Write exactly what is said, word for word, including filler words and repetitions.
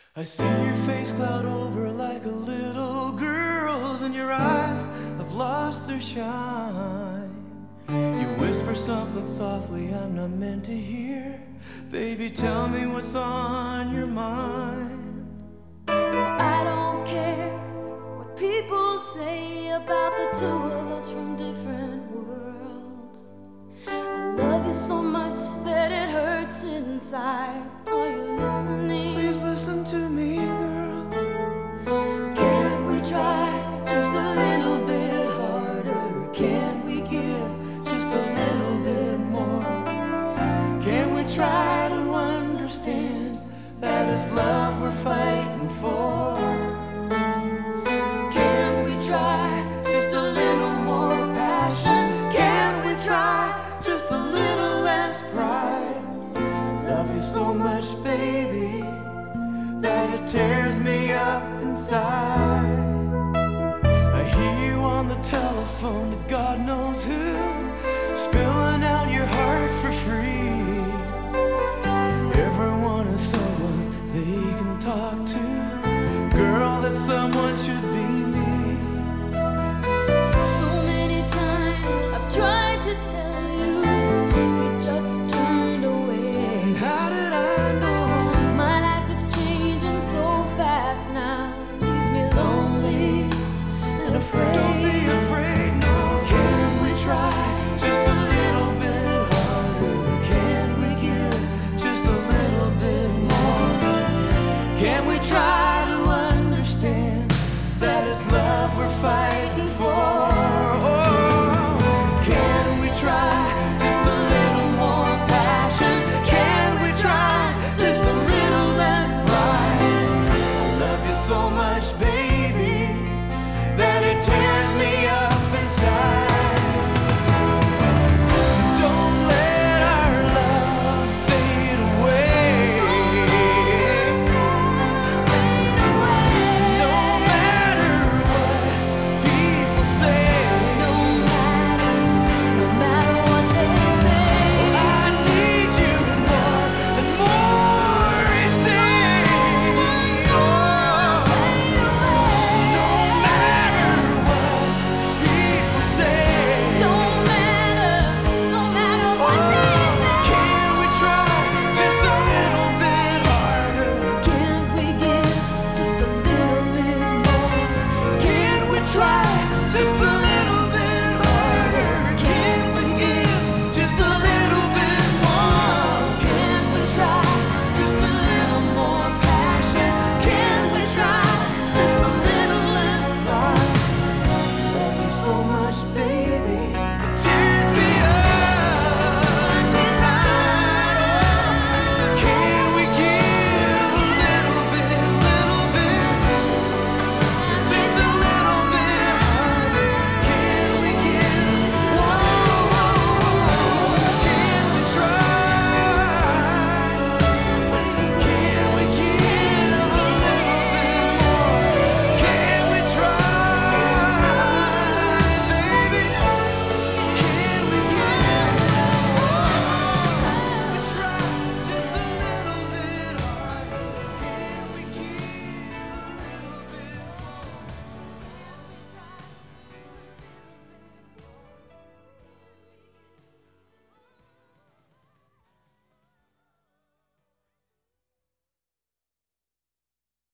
I see your face cloud over like a little girl's, and your eyes have lost their shine. You whisper something softly I'm not meant to hear. Baby, tell me what's on your mind. I don't care what people say about the two of us from different worlds. I love you so much that it hurts inside. Are you listening? Please listen to me, girl. Can't we try just a little bit harder? Can't we give just a little bit more? Can we try to understand that it's love we're fighting for? Can we try just a little more passion? Can we try just a little less pride? Love you so much, baby, that it tears me up inside. I hear you on the telephone to God knows who, spilling out your heart for free. Everyone is someone they can talk to. Girl, that someone should be me. So many times I've tried to tell you, you just turned away. How did I know? My life is changing so fast now, it leaves me lonely and afraid. Don't be afraid, no. Can we try just a little bit harder? Can we give just a little bit more? Can we try